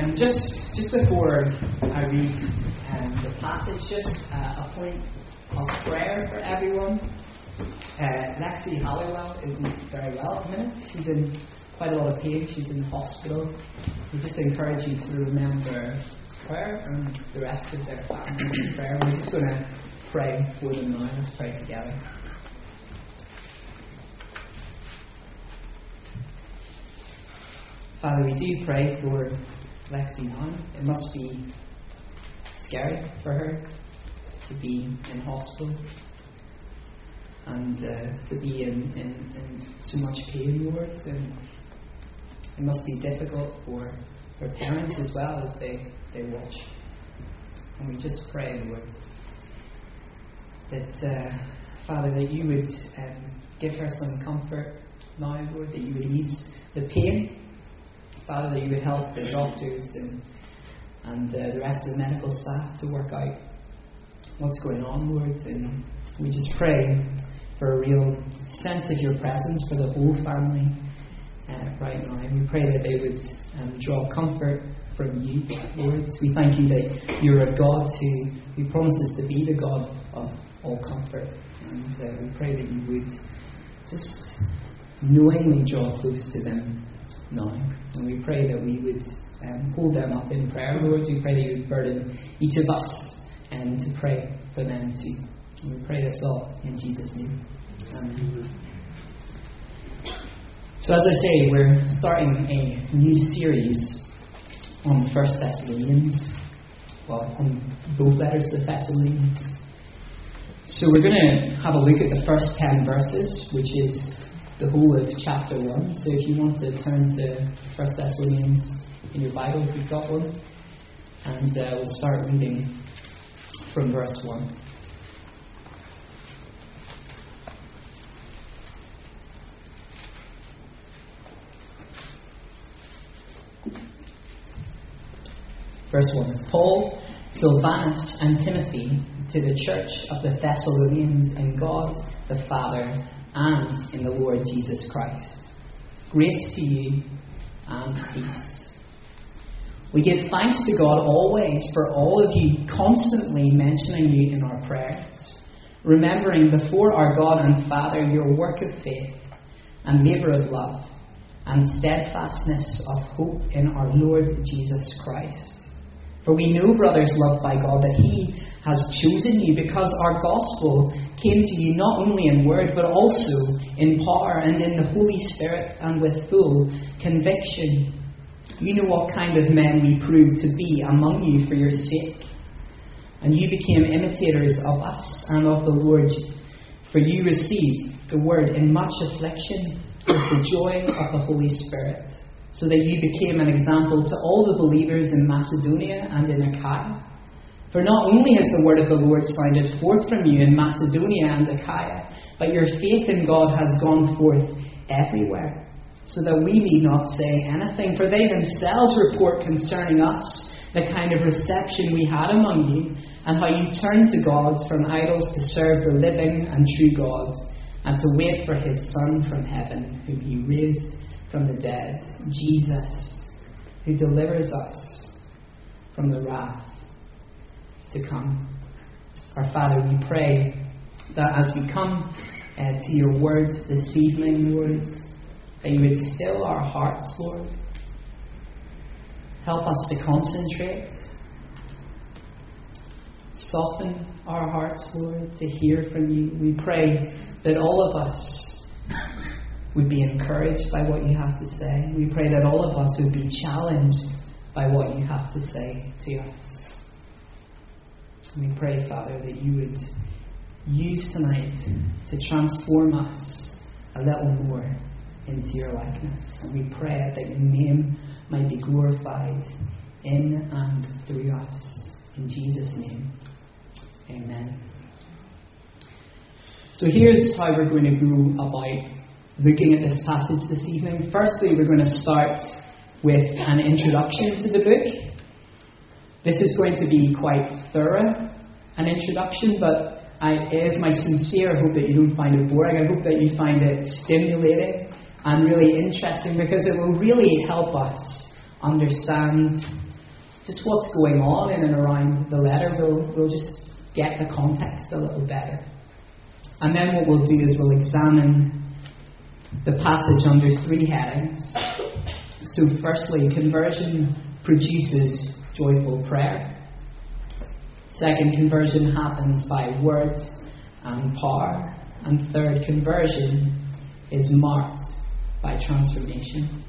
Just before I read the passage, just a point of prayer for everyone. Lexi Halliwell isn't very well at the minute. She's in quite a lot of pain. She's in hospital. We just encourage you to remember her and the rest of their family in prayer. We're just going to pray for them now. Let's pray together. Father, we do pray for Lexi now. It must be scary for her to be in hospital and to be in so much pain, Lord. And it must be difficult for her parents as well as they watch. And we just pray, Lord, that, Father, that you would give her some comfort now, Lord, that you would ease the pain. Father, that you would help the doctors and the rest of the medical staff to work out what's going on, Lord. And we just pray for a real sense of your presence for the whole family right now. And we pray that they would draw comfort from you, Lord. We thank you that you're a God who promises to be the God of all comfort. And we pray that you would just knowingly draw close to them now. And we pray that we would hold them up in prayer, Lord. We pray that you would burden each of us to pray for them too. And we pray this all in Jesus' name. Amen. So as I say, we're starting a new series on 1 Thessalonians. Well, on both letters to the Thessalonians. So we're going to have a look at the first 10 verses, which is the whole of chapter 1. So if you want to turn to 1 Thessalonians in your Bible, if you've got one, and we'll start reading from verse 1. Verse 1. Paul, Silvanus, and Timothy to the church of the Thessalonians in God the Father and in the Lord Jesus Christ. Grace to you and peace. We give thanks to God always for all of you, constantly mentioning you in our prayers, remembering before our God and Father your work of faith and labour of love and steadfastness of hope in our Lord Jesus Christ. For we know, brothers loved by God, that He has chosen you because our gospel came to you not only in word but also in power and in the Holy Spirit and with full conviction. You know what kind of men we proved to be among you for your sake. And you became imitators of us and of the Lord. For you received the word in much affliction with the joy of the Holy Spirit, so that you became an example to all the believers in Macedonia and in Achaia. For not only has the word of the Lord sounded forth from you in Macedonia and Achaia, but your faith in God has gone forth everywhere, so that we need not say anything, for they themselves report concerning us the kind of reception we had among you, and how you turned to God from idols to serve the living and true God, and to wait for His Son from heaven, whom He raised from the dead, Jesus, who delivers us from the wrath to come. Our Father, we pray that as we come to your words this evening, Lord, that you would still our hearts, Lord. Help us to concentrate. Soften our hearts, Lord, to hear from you. We pray that all of us would be encouraged by what you have to say. We pray that all of us would be challenged by what you have to say to us. We pray, Father, that you would use tonight to transform us a little more into your likeness. And we pray that your name might be glorified in and through us. In Jesus' name, amen. So here's how we're going to go about looking at this passage this evening. Firstly, we're going to start with an introduction to the book. This is going to be quite thorough, an introduction, but it is my sincere hope that you don't find it boring. I hope that you find it stimulating and really interesting, because it will really help us understand just what's going on in and around the letter, we'll just get the context a little better. And then what we'll do is we'll examine the passage under 3 headings. So firstly, conversion produces joyful prayer. Second, conversion happens by words and power. And third, conversion is marked by transformation.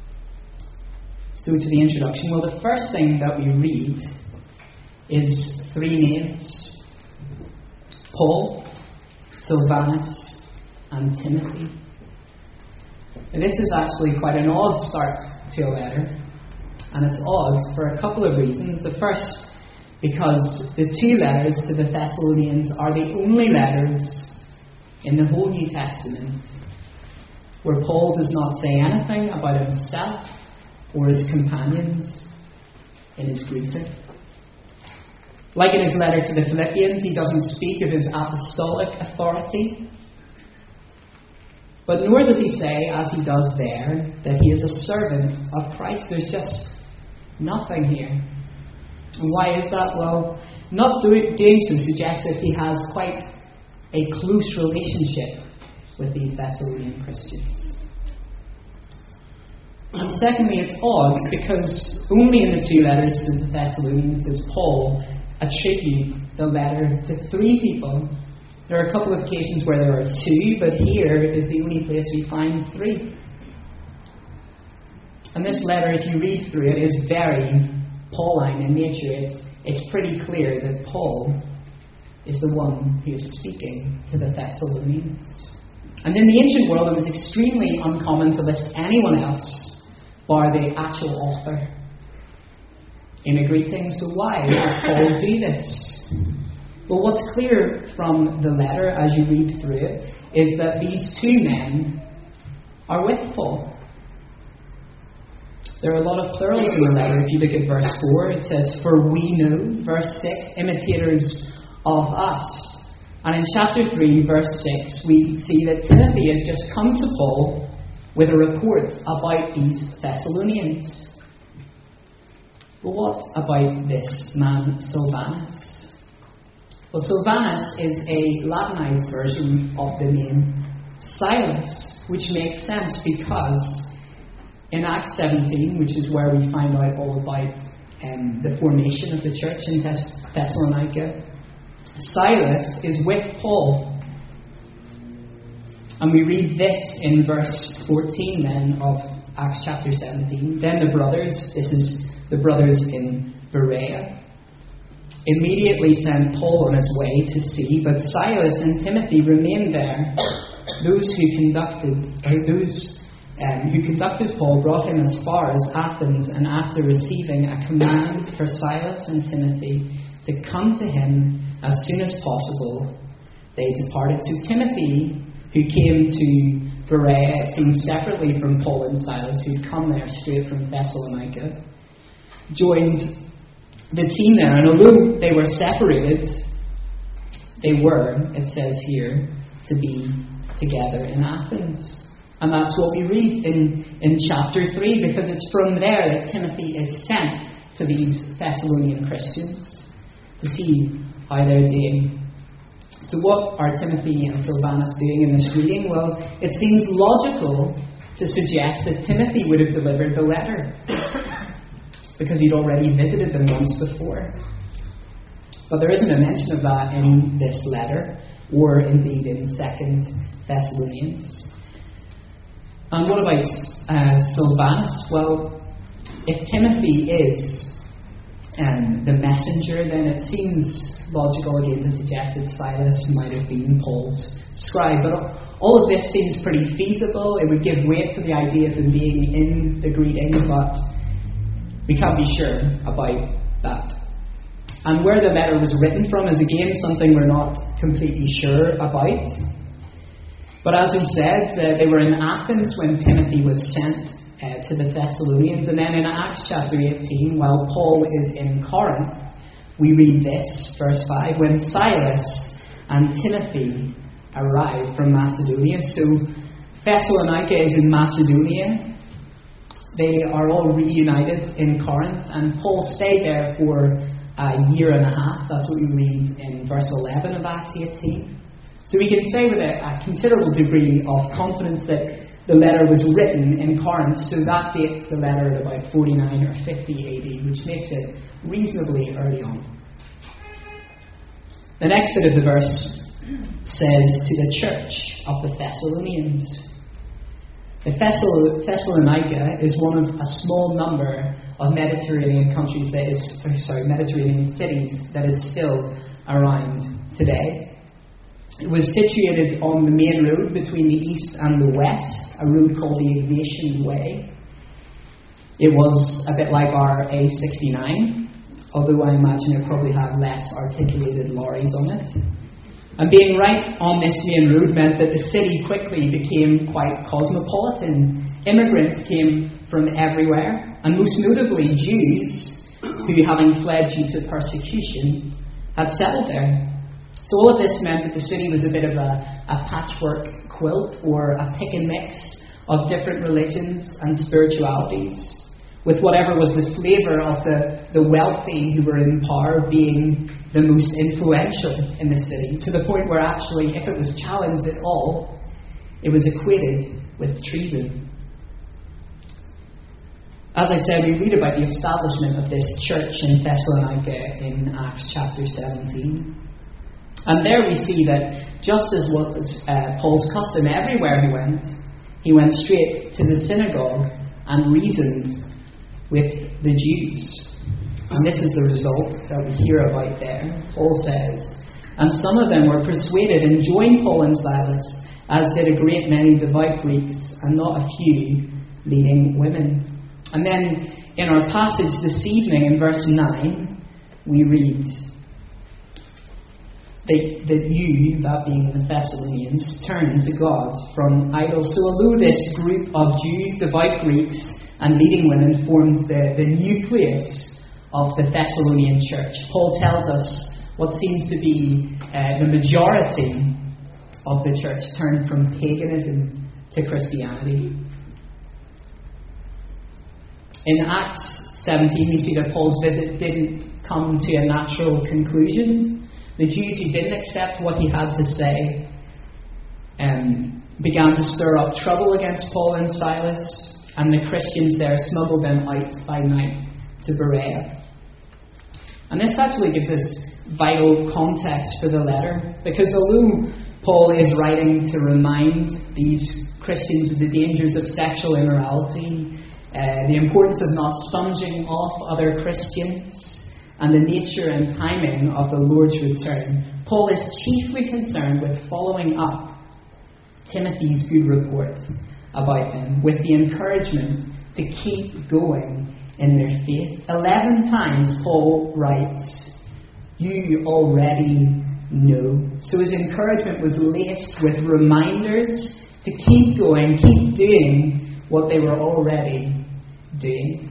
So to the introduction, well, the first thing that we read is 3 names: Paul, Silvanus, and Timothy. And this is actually quite an odd start to a letter, and it's odd for a couple of reasons. The first, because the 2 letters to the Thessalonians are the only letters in the whole New Testament where Paul does not say anything about himself or his companions in his greeting. Like in his letter to the Philippians, he doesn't speak of his apostolic authority, but nor does he say, as he does there, that he is a servant of Christ. There's just nothing here. And why is that? Well, not doing so suggests that he has quite a close relationship with these Thessalonian Christians. And secondly, it's odd because only in the 2 letters to the Thessalonians does Paul attribute the letter to 3 people. There are a couple of occasions where there are 2, but here is the only place we find 3. And this letter, if you read through it, is very Pauline in nature. It's pretty clear that Paul is the one who is speaking to the Thessalonians. And in the ancient world, it was extremely uncommon to list anyone else bar the actual author in a greeting. So why does Paul do this? Well, what's clear from the letter as you read through it is that these 2 men are with Paul. There are a lot of plurals in the letter. If you look at verse 4, it says, "For we know," verse 6, "imitators of us." And in chapter 3, verse 6, we see that Timothy has just come to Paul with a report about these Thessalonians. But what about this man, Silvanus? Well, Silvanus is a Latinized version of the name Silas, which makes sense because in Acts 17, which is where we find out all about the formation of the church in Thessalonica, Silas is with Paul. And we read this in verse 14 then of Acts chapter 17. "Then the brothers," this is the brothers in Berea, "immediately sent Paul on his way to sea, but Silas and Timothy remained there. Those who conducted Paul brought him as far as Athens, and after receiving a command for Silas and Timothy to come to him as soon as possible, they departed." So Timothy, who came to Berea, it seems separately from Paul and Silas, who'd come there straight from Thessalonica, joined the team there. And although they were separated, they were, it says here, to be together in Athens. And that's what we read in chapter 3, because it's from there that Timothy is sent to these Thessalonian Christians to see how they're doing. So what are Timothy and Silvanus doing in this reading? Well, it seems logical to suggest that Timothy would have delivered the letter because he'd already visited them once before. But there isn't a mention of that in this letter, or indeed in 2 Thessalonians. And what about Silvanus? Well, if Timothy is the messenger, then it seems logical again to suggest that Silas might have been Paul's scribe. But all of this seems pretty feasible. It would give weight to the idea of them being in the greeting, but we can't be sure about that. And where the letter was written from is again something we're not completely sure about. But as we said, they were in Athens when Timothy was sent to the Thessalonians. And then in Acts chapter 18, while Paul is in Corinth, we read this, verse 5, "When Silas and Timothy arrived from Macedonia." So Thessalonica is in Macedonia. they are all reunited in Corinth, and Paul stayed there for a year and a half. That's what we read in verse 11 of Acts 18. So we can say with a considerable degree of confidence that the letter was written in Corinth, so that dates the letter at about 49 or 50 AD, which makes it reasonably early on. The next bit of the verse says, to the church of the Thessalonians. The Thessalonica is one of a small number of Mediterranean cities that is still around today. It was situated on the main road between the east and the west, a road called the Egnatian Way. It was a bit like our A69, although I imagine it probably had less articulated lorries on it. And being right on this main road meant that the city quickly became quite cosmopolitan. Immigrants came from everywhere, and most notably Jews, who, having fled due to persecution, had settled there. So all of this meant that the city was a bit of a patchwork quilt, or a pick and mix of different religions and spiritualities, with whatever was the flavour of the wealthy who were in power being the most influential in the city, to the point where actually, if it was challenged at all, it was equated with treason. As I said, we read about the establishment of this church in Thessalonica in Acts chapter 17. And there we see that just as was Paul's custom everywhere he went straight to the synagogue and reasoned with the Jews. And this is the result that we hear about there. Paul says, and some of them were persuaded and joined Paul and Silas, as did a great many devout Greeks, and not a few leading women. And then in our passage this evening in verse 9, we read that you, that being the Thessalonians, turned to God from idols. So although this group of Jews, devout Greeks, and leading women formed the nucleus of the Thessalonian church, Paul tells us what seems to be the majority of the church turned from paganism to Christianity. In Acts 17, we see that Paul's visit didn't come to a natural conclusion. The Jews who didn't accept what he had to say began to stir up trouble against Paul and Silas, and the Christians there smuggled them out by night to Berea. And this actually gives us vital context for the letter, because although Paul is writing to remind these Christians of the dangers of sexual immorality, the importance of not sponging off other Christians, and the nature and timing of the Lord's return, Paul is chiefly concerned with following up Timothy's good report about them with the encouragement to keep going in their faith. 11 times Paul writes, you already know. So his encouragement was laced with reminders to keep going, keep doing what they were already doing.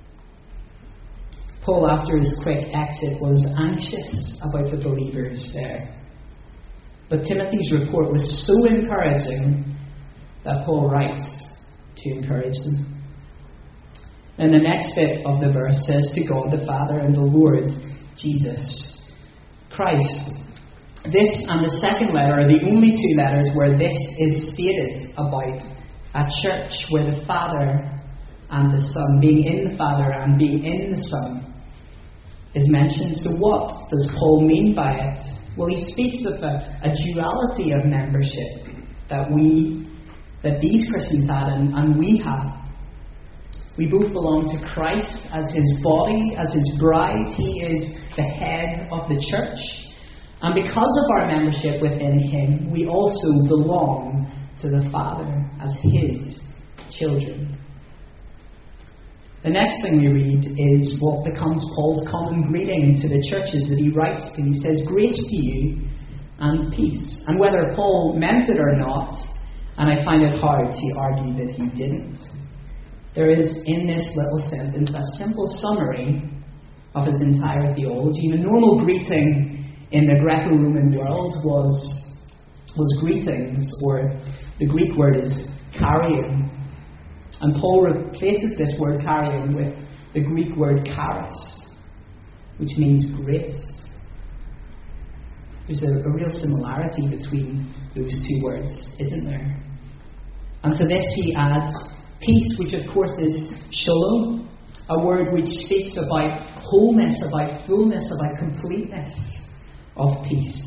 Paul, after his quick exit, was anxious about the believers there. But Timothy's report was so encouraging that Paul writes to encourage them. And the next bit of the verse says, to God the Father and the Lord Jesus Christ. This and the second letter are the only two letters where this is stated about a church where the Father and the Son, being in the Father and being in the Son, is mentioned. So what does Paul mean by it? Well, he speaks of a duality of membership that these Christians had and we have. We both belong to Christ as his body, as his bride. He is the head of the church. And because of our membership within him, we also belong to the Father as his children. The next thing we read is what becomes Paul's common greeting to the churches that he writes to. He says, grace to you and peace. And whether Paul meant it or not, and I find it hard to argue that he didn't, there is in this little sentence a simple summary of his entire theology. The normal greeting in the Greco-Roman world was greetings, or the Greek word is "karion." And Paul replaces this word carrying with the Greek word charis, which means grace. There's a real similarity between those two words, isn't there? And to this he adds peace, which of course is shalom, a word which speaks about wholeness, about fullness, about completeness of peace.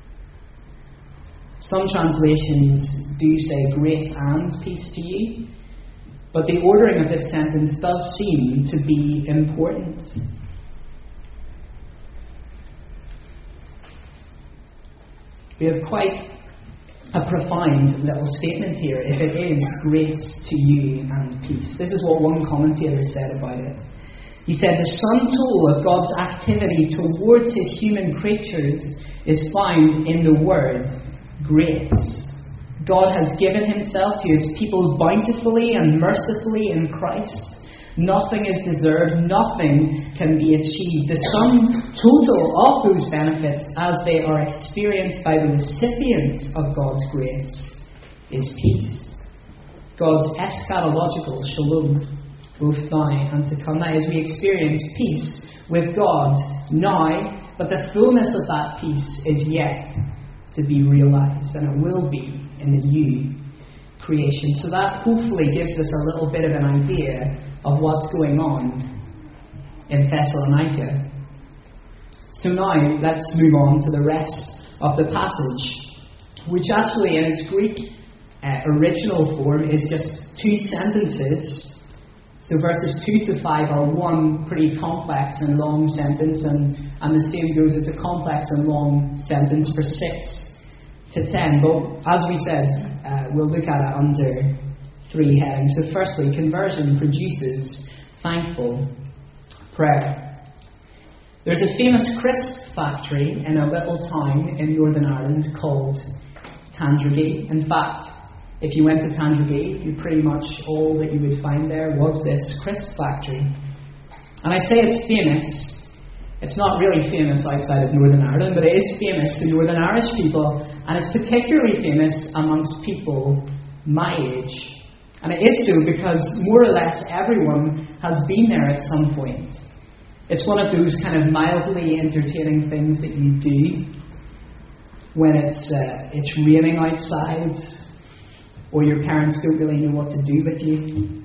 Some translations do say grace and peace to you, but the ordering of this sentence does seem to be important. We have quite a profound little statement here, if it is grace to you and peace. This is what one commentator said about it. He said, the sum total of God's activity towards his human creatures is found in the word grace. God has given himself to his people bountifully and mercifully in Christ. Nothing is deserved, nothing can be achieved. The sum total of those benefits as they are experienced by the recipients of God's grace is peace. God's eschatological shalom, both now and to come. Now, as we experience peace with God now, but the fullness of that peace is yet to be realized, and it will be in the new creation. So that hopefully gives us a little bit of an idea of what's going on in Thessalonica. So now let's move on to the rest of the passage, which actually in its Greek original form is just 2 sentences. So verses 2 to 5 are one pretty complex and long sentence, and the same goes, it's a complex and long sentence for 6 to 10. But as we said, we'll look at it under 3 headings. So firstly, conversion produces thankful prayer. There's a famous crisp factory in a little town in Northern Ireland called Tandragee. In fact, if you went to Tandragee, pretty much all that you would find there was this crisp factory. And I say it's famous. It's not really famous outside of Northern Ireland, but it is famous to Northern Irish people, and it's particularly famous amongst people my age. And it is so because more or less everyone has been there at some point. It's one of those kind of mildly entertaining things that you do when it's raining outside, or your parents don't really know what to do with you.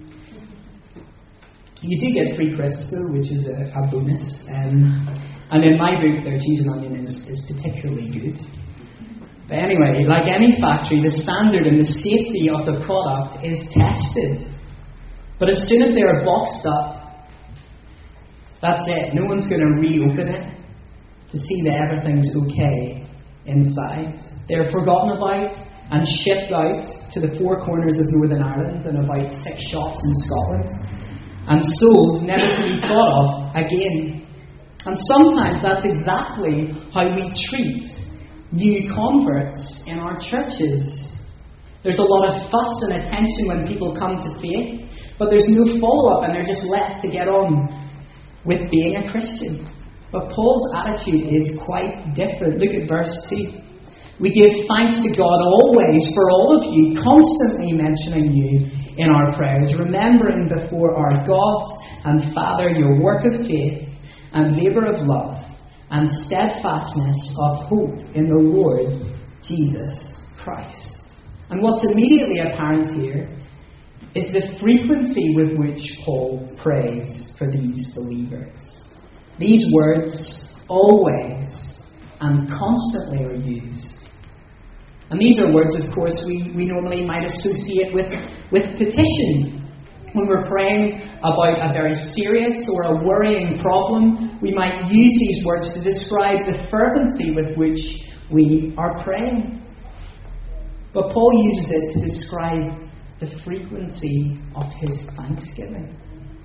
You do get free crisps though, which is a bonus. And in my book, their cheese and onion is particularly good. But anyway, like any factory, the standard and the safety of the product is tested. But as soon as they are boxed up, that's it. No one's going to reopen it to see that everything's okay inside. They're forgotten about and shipped out to the 4 corners of Northern Ireland and about 6 shops in Scotland, and sold, never to be thought of again. And sometimes that's exactly how we treat new converts in our churches. There's a lot of fuss and attention when people come to faith, but there's no follow-up and they're just left to get on with being a Christian. But Paul's attitude is quite different. Look at verse 2. We give thanks to God always for all of you, constantly mentioning you in our prayers, remembering before our God and Father your work of faith and labour of love and steadfastness of hope in the Lord Jesus Christ. And what's immediately apparent here is the frequency with which Paul prays for these believers. These words, always and constantly, are used. And these are words, of course, we normally might associate with petition. When we're praying about a very serious or a worrying problem, we might use these words to describe the fervency with which we are praying. But Paul uses it to describe the frequency of his thanksgiving.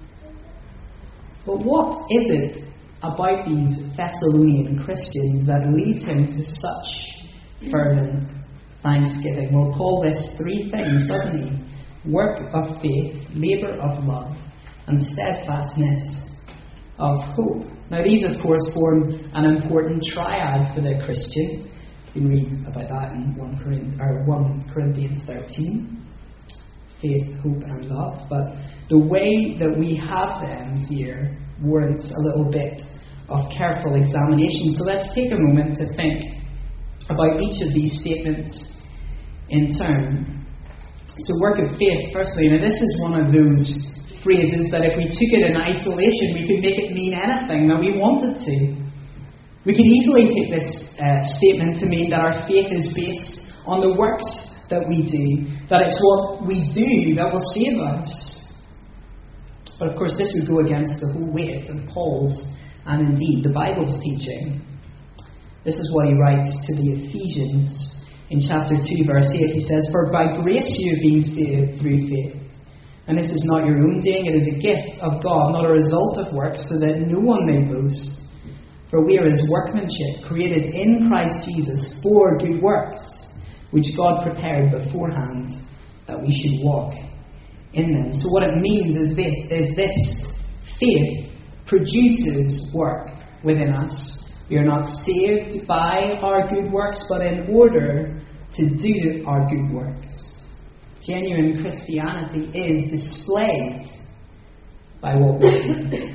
But what is it about these Thessalonian Christians that leads him to such fervent thanksgiving? Well, Paul lists 3 things, doesn't he? Work of faith, labour of love, and steadfastness of hope. Now these, of course, form an important triad for the Christian. You can read about that in 1 Corinthians 13. faith, hope and love. But the way that we have them here warrants a little bit of careful examination. So let's take a moment to think about each of these statements in turn. So work of faith, firstly. Now this is one of those phrases that if we took it in isolation, we could make it mean anything that we wanted to. We could easily take this statement to mean that our faith is based on the works that we do, that it's what we do that will save us. But of course this would go against the whole weight of Paul's and indeed the Bible's teaching. This is what he writes to the Ephesians in chapter 2 verse 8. He says, "For by grace you have been saved through faith. And this is not your own doing, it is a gift of God, not a result of works, so that no one may boast. For we are his workmanship, created in Christ Jesus for good works, which God prepared beforehand that we should walk in them." So what it means is this. Faith produces work within us. We are not saved by our good works, but in order to do our good works. Genuine Christianity is displayed by what we do.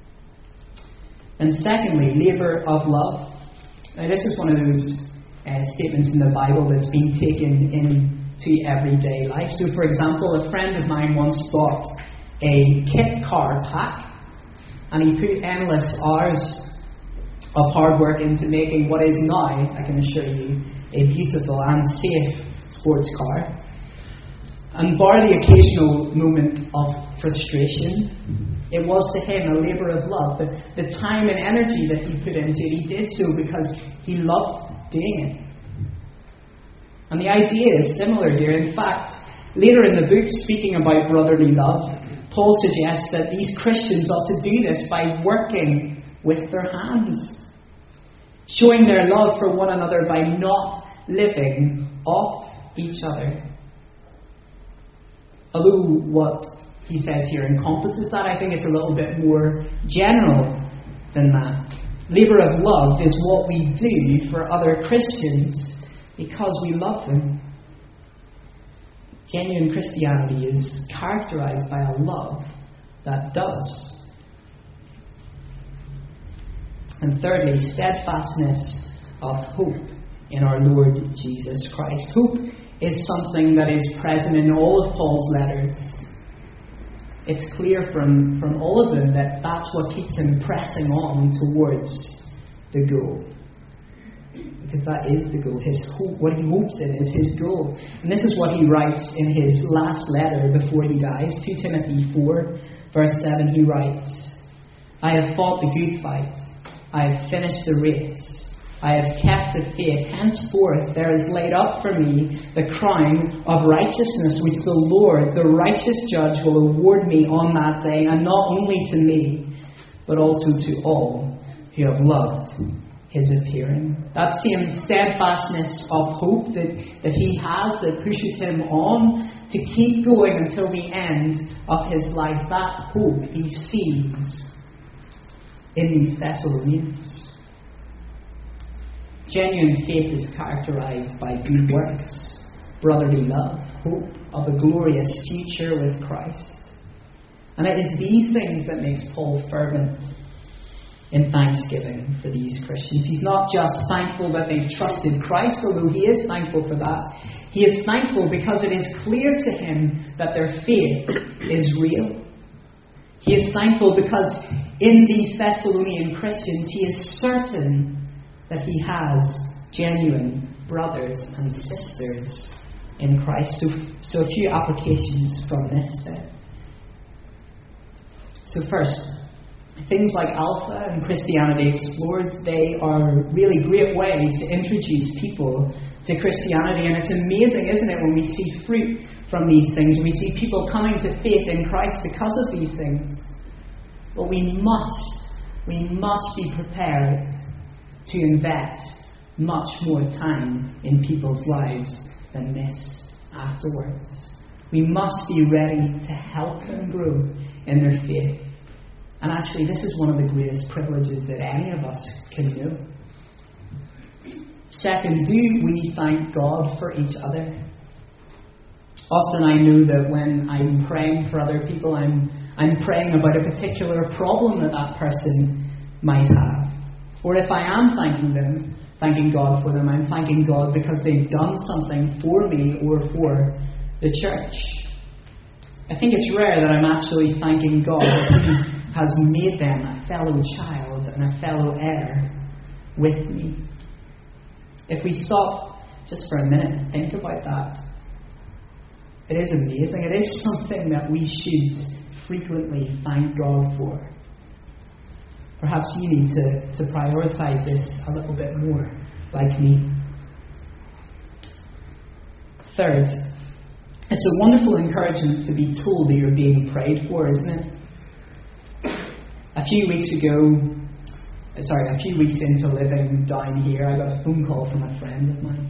And secondly, labour of love. Now this is one of those statements in the Bible that's been taken into everyday life. So for example, a friend of mine once bought a kit car pack, and he put endless hours of hard work into making what is now, I can assure you, a beautiful and safe sports car. And bar the occasional moment of frustration, it was to him a labour of love. The time and energy that he put into it, he did so because he loved doing it. And the idea is similar here. In fact, later in the book, speaking about brotherly love, Paul suggests that these Christians ought to do this by working with their hands, showing their love for one another by not living off each other. Although what he says here encompasses that, I think it's a little bit more general than that. Labour of love is what we do for other Christians because we love them. Genuine Christianity is characterized by a love that does. And thirdly, steadfastness of hope in our Lord Jesus Christ. Hope is something that is present in all of Paul's letters. It's clear from all of them that that's what keeps him pressing on towards the goal. Because that is the goal. His hope, what he hopes in is his goal. And this is what he writes in his last letter before he dies. 2 Timothy 4 verse 7 he writes, "I have fought the good fight. I have finished the race. I have kept the faith. Henceforth there is laid up for me the crown of righteousness, which the Lord, the righteous judge, will award me on that day, and not only to me, but also to all who have loved his appearing." That same steadfastness of hope that he has, that pushes him on to keep going until the end of his life, that hope he sees in these Thessalonians. Genuine faith is characterized by good works, brotherly love, hope of a glorious future with Christ. And it is these things that makes Paul fervent in thanksgiving for these Christians. He's not just thankful that they've trusted Christ, although he is thankful for that. He is thankful because it is clear to him that their faith is real. He is thankful because in these Thessalonian Christians he is certain that he has genuine brothers and sisters in Christ. So a few applications from this then. So first, things like Alpha and Christianity Explored, they are really great ways to introduce people to Christianity. And it's amazing, isn't it, when we see fruit from these things. We see people coming to faith in Christ because of these things. But we must be prepared to invest much more time in people's lives than this afterwards. We must be ready to help them grow in their faith. And actually, this is one of the greatest privileges that any of us can know. Second, do we thank God for each other? Often I know that when I'm praying for other people, I'm praying about a particular problem that person might have. Or if I am thanking God for them, I'm thanking God because they've done something for me or for the church. I think it's rare that I'm actually thanking God that He has made them a fellow child and a fellow heir with me. If we stop just for a minute and think about that, it is amazing. It is something that we should frequently thank God for. Perhaps you need to prioritize this a little bit more, like me. Third, it's a wonderful encouragement to be told that you're being prayed for, isn't it? A few weeks into living down here, I got a phone call from a friend of mine.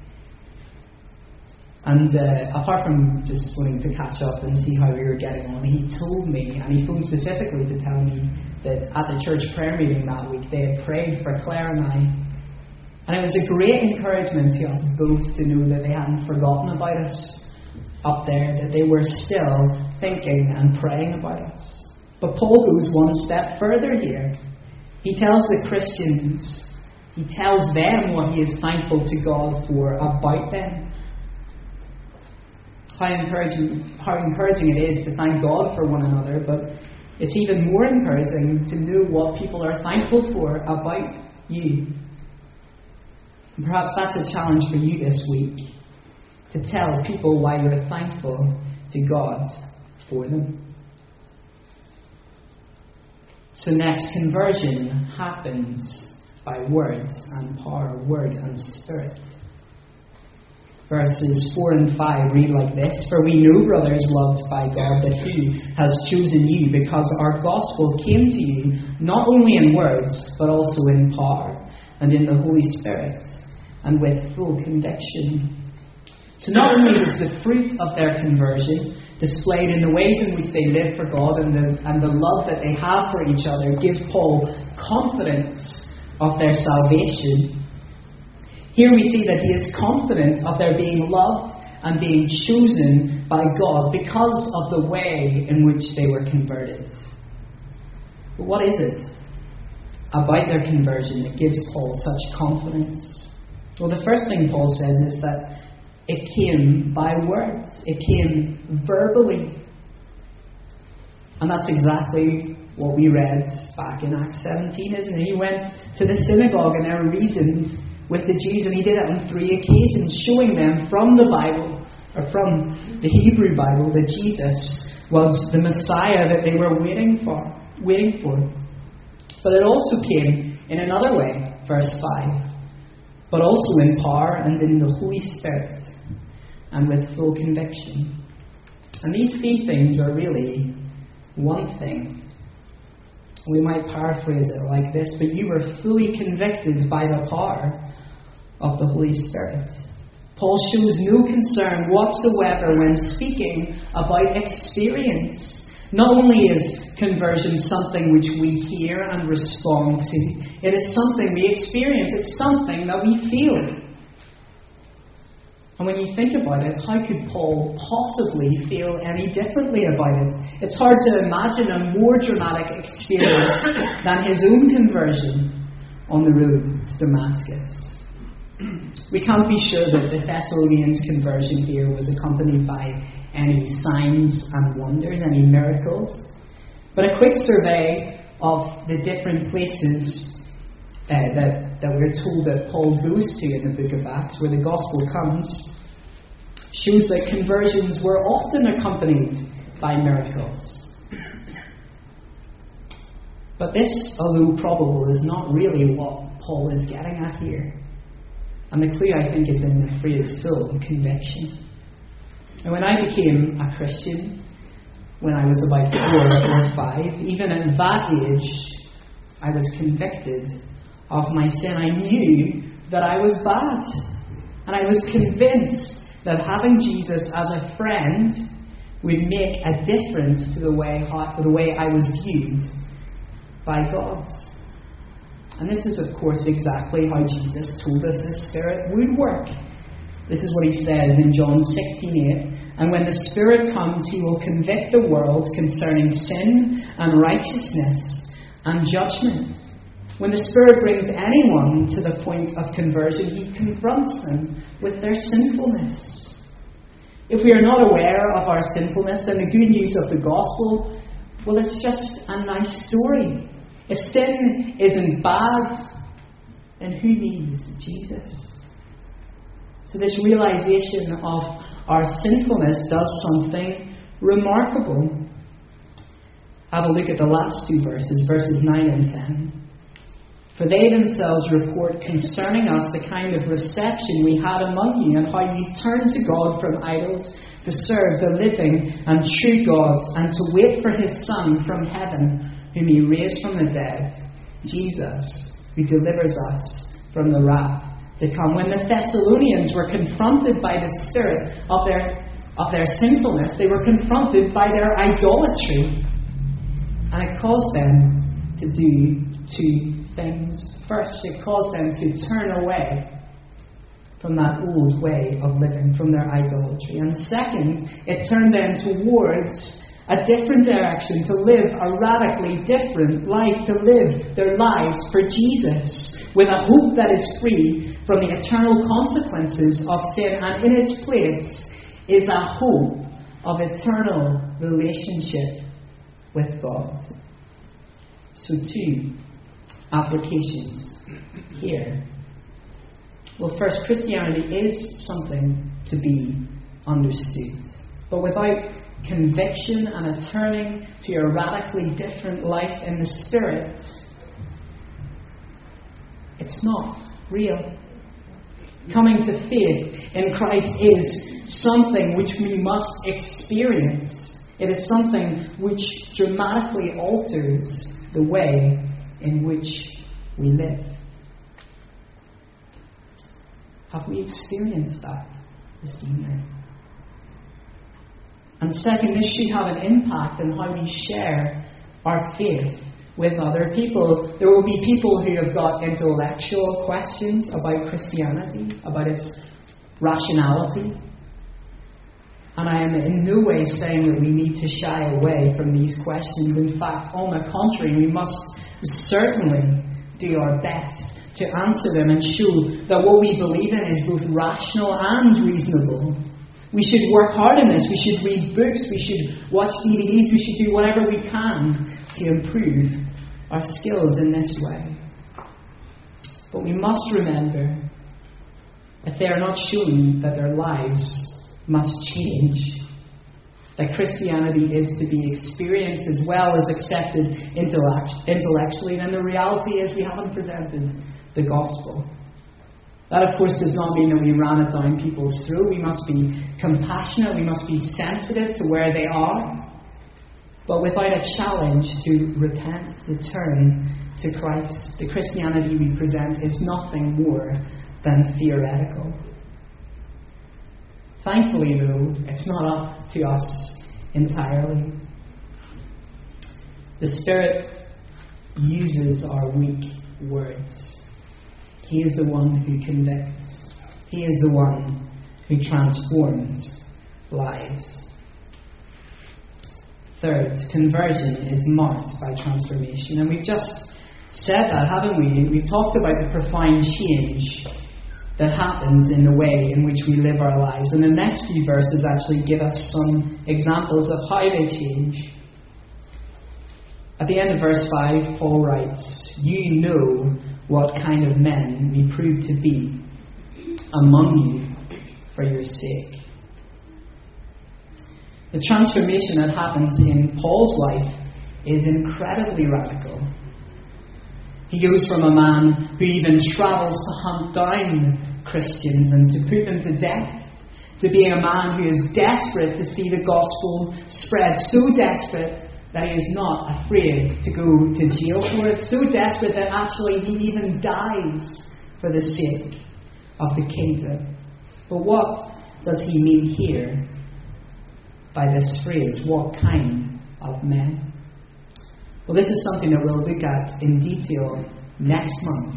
And apart from just wanting to catch up and see how we were getting on, he told me, and he phoned specifically to tell me that at the church prayer meeting that week, they had prayed for Claire and I. And it was a great encouragement to us both to know that they hadn't forgotten about us up there, that they were still thinking and praying about us. But Paul goes one step further here. He tells the Christians, he tells them what he is thankful to God for about them. How encouraging it is to thank God for one another, but it's even more encouraging to know what people are thankful for about you. And perhaps that's a challenge for you this week, to tell people why you're thankful to God for them. So next, conversion happens by words and power, word and spirit. Verses 4 and 5 read like this: "For we know, brothers loved by God, that He has chosen you, because our gospel came to you not only in words, but also in power, and in the Holy Spirit, and with full conviction." So not only is the fruit of their conversion displayed in the ways in which they live for God and the love that they have for each other gives Paul confidence of their salvation. Here we see that he is confident of their being loved and being chosen by God because of the way in which they were converted. But what is it about their conversion that gives Paul such confidence? Well, the first thing Paul says is that it came by words. It came verbally. And that's exactly what we read back in Acts 17, isn't it? He went to the synagogue and there reasoned with the Jews, and he did it on 3 occasions, showing them from the Bible, or from the Hebrew Bible, that Jesus was the Messiah that they were waiting for. But it also came in another way, verse 5, but also in power and in the Holy Spirit, and with full conviction. And these 3 things are really one thing. We might paraphrase it like this: but you were fully convicted by the power of the Holy Spirit. Paul shows no concern whatsoever when speaking about experience. Not only is conversion something which we hear and respond to, it is something we experience. It's something that we feel. And when you think about it, how could Paul possibly feel any differently about it? It's hard to imagine a more dramatic experience than his own conversion on the road to Damascus. We can't be sure that the Thessalonians' conversion here was accompanied by any signs and wonders, any miracles. But a quick survey of the different places that we're told that Paul goes to in the book of Acts, where the gospel comes, shows that conversions were often accompanied by miracles. But this, although probable, is not really what Paul is getting at here. And the clue, I think, is in the phrase full conviction. And when I became a Christian, when I was about 4 or 5, even at that age, I was convicted of my sin. I knew that I was bad. And I was convinced that having Jesus as a friend would make a difference to the way I was viewed by God. And this is, of course, exactly how Jesus told us His Spirit would work. This is what He says in John 16:8. And when the Spirit comes, he will convict the world concerning sin and righteousness and judgment. When the Spirit brings anyone to the point of conversion, he confronts them with their sinfulness. If we are not aware of our sinfulness, then the good news of the gospel, well, it's just a nice story. If sin isn't bad, then who needs Jesus? So this realization of our sinfulness does something remarkable. Have a look at the last two verses, verses 9 and 10. For they themselves report concerning us the kind of reception we had among you, and how you turned to God from idols to serve the living and true God, and to wait for his Son from heaven, whom he raised from the dead, Jesus, who delivers us from the wrath to come. When the Thessalonians were confronted by the spirit of their sinfulness, they were confronted by their idolatry, and it caused them to do two things. First, it caused them to turn away from that old way of living, from their idolatry. And second, it turned them towards a different direction, to live a radically different life, to live their lives for Jesus, with a hope that is free from the eternal consequences of sin, and in its place is a hope of eternal relationship with God. So two applications here. Well, first, Christianity is something to be understood. But without conviction and a turning to a radically different life in the Spirit, it's not real. Coming to faith in Christ is something which we must experience. It is something which dramatically alters the way in which we live. Have we experienced that this evening? And second, this should have an impact on how we share our faith with other people. There will be people who have got intellectual questions about Christianity, about its rationality. And I am in no way saying that we need to shy away from these questions. In fact, on the contrary, we must certainly do our best to answer them and show that what we believe in is both rational and reasonable. We should work hard in this. We should read books. We should watch DVDs. We should do whatever we can to improve our skills in this way. But we must remember, if they are not showing that their lives must change, that Christianity is to be experienced as well as accepted intellectually, then the reality is we haven't presented the gospel. That, of course, does not mean that we ram it down people's throat. We must be compassionate. We must be sensitive to where they are. But without a challenge to repent, to turn to Christ, the Christianity we present is nothing more than theoretical. Thankfully, though, it's not up to us entirely. The Spirit uses our weak words. He is the one who convicts. He is the one who transforms lives. Third, conversion is marked by transformation. And we've just said that, haven't we? We've talked about the profound change that happens in the way in which we live our lives. And the next few verses actually give us some examples of how they change. At the end of verse 5, Paul writes, "You know what kind of men we prove to be among you for your sake." The transformation that happens in Paul's life is incredibly radical. He goes from a man who even travels to hunt down Christians and to put them to death, to being a man who is desperate to see the gospel spread, so desperate that he is not afraid to go to jail for it, so desperate that actually he even dies for the sake of the kingdom. But what does he mean here by this phrase, what kind of men? Well, this is something that we'll look at in detail next month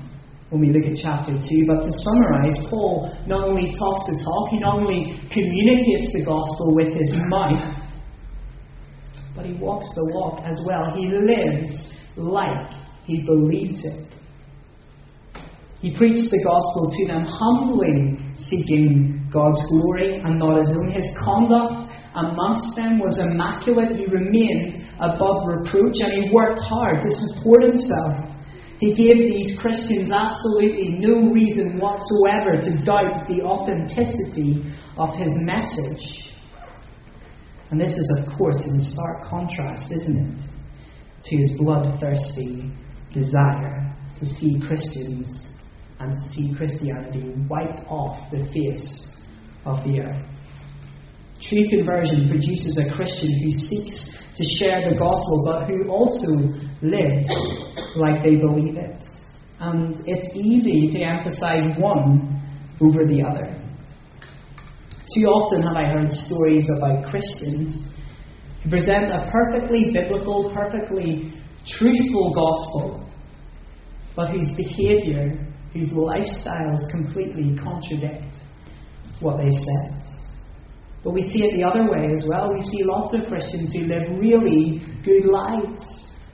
when we look at chapter 2. But to summarize, Paul not only talks the talk, he not only communicates the gospel with his mouth, but he walks the walk as well. He lives like he believes it. He preached the gospel to them, humbly seeking God's glory and not his own. His conduct amongst them was immaculate. He remained above reproach, and he worked hard to support himself. He gave these Christians absolutely no reason whatsoever to doubt the authenticity of his message. And this is, of course, in stark contrast, isn't it, to his bloodthirsty desire to see Christians and to see Christianity wiped off the face of the earth. True conversion produces a Christian who seeks to share the gospel, but who also lives like they believe it. And it's easy to emphasize one over the other. Too often have I heard stories about Christians who present a perfectly biblical, perfectly truthful gospel, but whose behaviour, whose lifestyles completely contradict what they said. But we see it the other way as well. We see lots of Christians who live really good lives,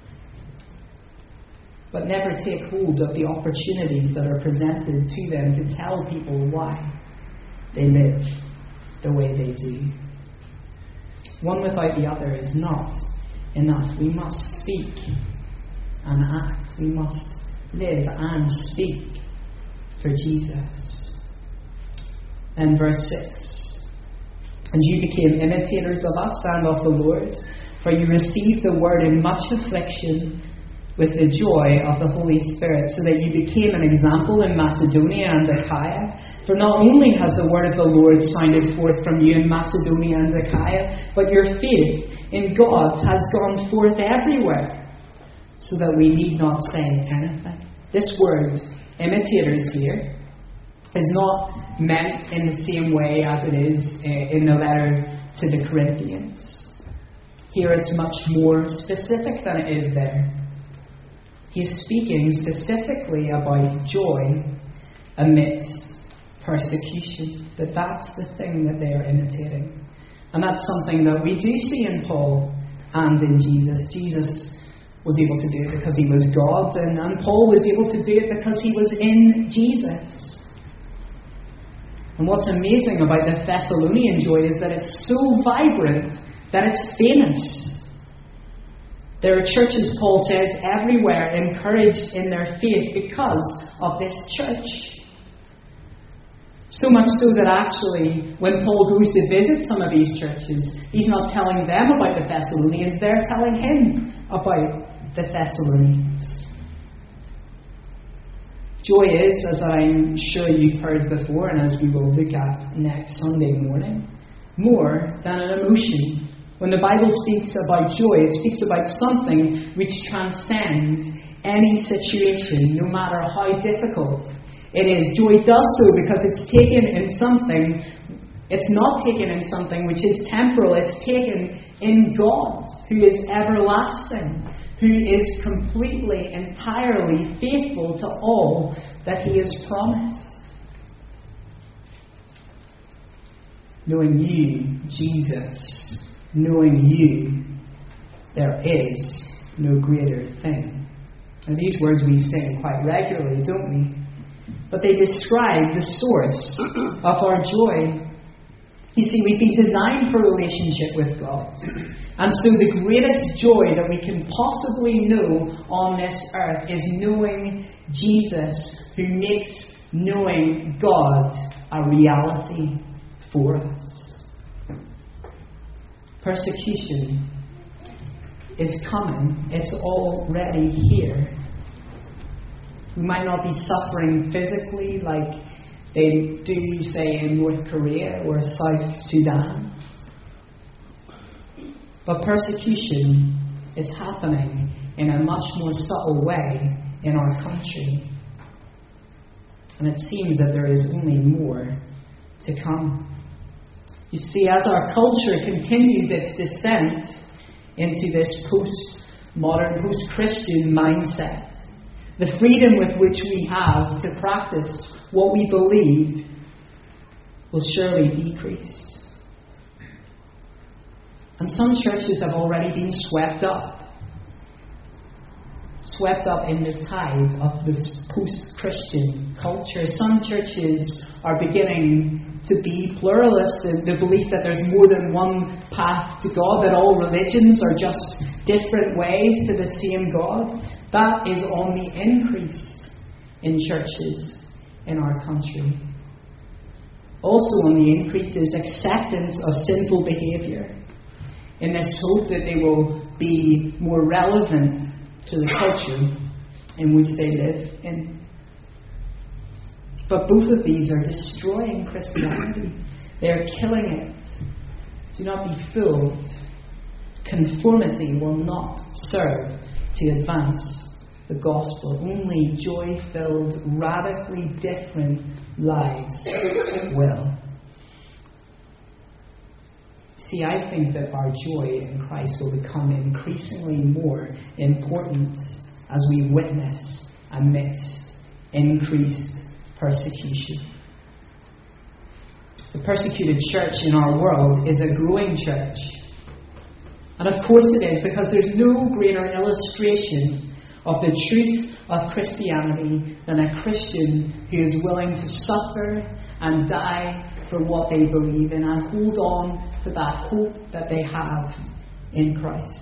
but never take hold of the opportunities that are presented to them to tell people why they live the way they do. One without the other is not enough. We must speak and act. We must live and speak for Jesus. And verse 6. And you became imitators of us and of the Lord, for you received the word in much affliction with the joy of the Holy Spirit, so that you became an example in Macedonia and Achaia. For not only has the word of the Lord sounded forth from you in Macedonia and Achaia, but your faith in God has gone forth everywhere, so that we need not say anything. This word, imitators, here is not meant in the same way as it is in the letter to the Corinthians. Here it's much more specific than it is there. He's speaking specifically about joy amidst persecution. That's the thing that they are imitating. And that's something that we do see in Paul and in Jesus. Jesus was able to do it because he was God, and Paul was able to do it because he was in Jesus. And what's amazing about the Thessalonian joy is that it's so vibrant that it's famous. There are churches, Paul says, everywhere encouraged in their faith because of this church. So much so that actually, when Paul goes to visit some of these churches, he's not telling them about the Thessalonians, they're telling him about the Thessalonians. Joy is, as I'm sure you've heard before, and as we will look at next Sunday morning, more than an emotion. When the Bible speaks about joy, it speaks about something which transcends any situation, no matter how difficult it is. Joy does so because it's taken in something, it's not taken in something which is temporal, it's taken in God, who is everlasting, who is completely, entirely faithful to all that he has promised. Knowing you, Jesus, knowing you, there is no greater thing. And these words we sing quite regularly, don't we? But they describe the source of our joy. You see, we've been designed for a relationship with God. And so the greatest joy that we can possibly know on this earth is knowing Jesus, who makes knowing God a reality for us. Persecution is coming. It's already here. We might not be suffering physically like they do, say, in North Korea or South Sudan. But persecution is happening in a much more subtle way in our country. And it seems that there is only more to come. You see, as our culture continues its descent into this post-modern, post-Christian mindset, the freedom with which we have to practice what we believe will surely decrease. And some churches have already been swept up in the tide of this post-Christian culture. Some churches are beginning to be pluralist, the belief that there's more than one path to God, that all religions are just different ways to the same God. That is on the increase in churches in our country. Also on the increase is acceptance of sinful behaviour, in this hope that they will be more relevant to the culture in which they live in. But both of these are destroying Christianity. They are killing it. Do not be fooled. Conformity will not serve to advance the gospel. Only joy-filled, radically different lives will. See, I think that our joy in Christ will become increasingly more important as we witness amidst increased persecution. The persecuted church in our world is a growing church. And of course it is, because there's no greater illustration of the truth of Christianity than a Christian who is willing to suffer and die for what they believe in and hold on to that hope that they have in Christ.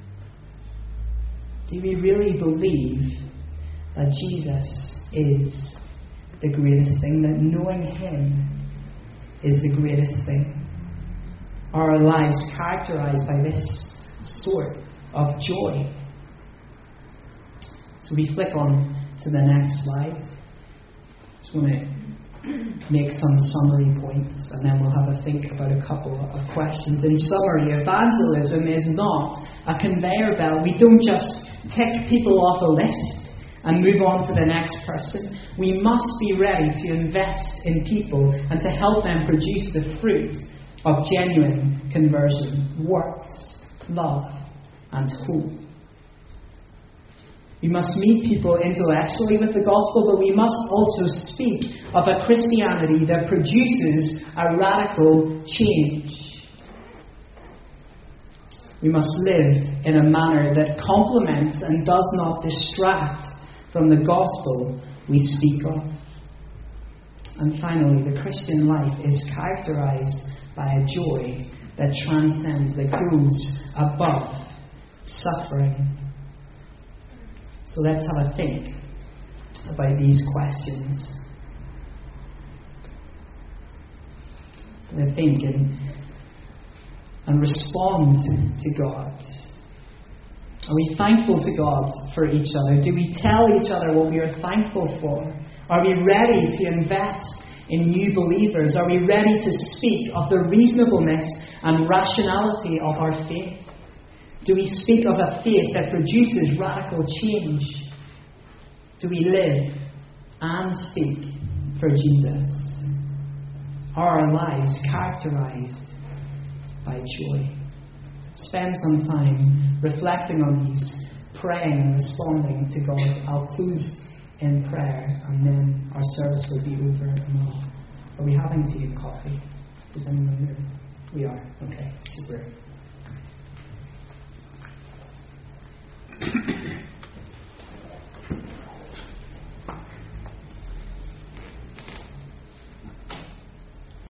Do we really believe that Jesus is the greatest thing, that knowing Him is the greatest thing? Are our lives characterized by this sort of joy? So we flick on to the next slide. Just want to make some summary points, and then we'll have a think about a couple of questions. In summary, evangelism is not a conveyor belt. We don't just tick people off a list and move on to the next person. We must be ready to invest in people and to help them produce the fruit of genuine conversion, works, love, and hope. We must meet people intellectually with the gospel, but we must also speak of a Christianity that produces a radical change. We must live in a manner that complements and does not distract from the gospel we speak of. And finally, the Christian life is characterized by a joy that transcends, that goes above suffering. So let's have a think about these questions. And think and respond to God. Are we thankful to God for each other? Do we tell each other what we are thankful for? Are we ready to invest in new believers? Are we ready to speak of the reasonableness and rationality of our faith? Do we speak of a faith that produces radical change? Do we live and speak for Jesus? Are our lives characterized by joy? Spend some time reflecting on these, praying and responding to God. I'll close in prayer, and then our service will be over and all. Are we having tea and coffee? Does anyone know? We are. Okay, super.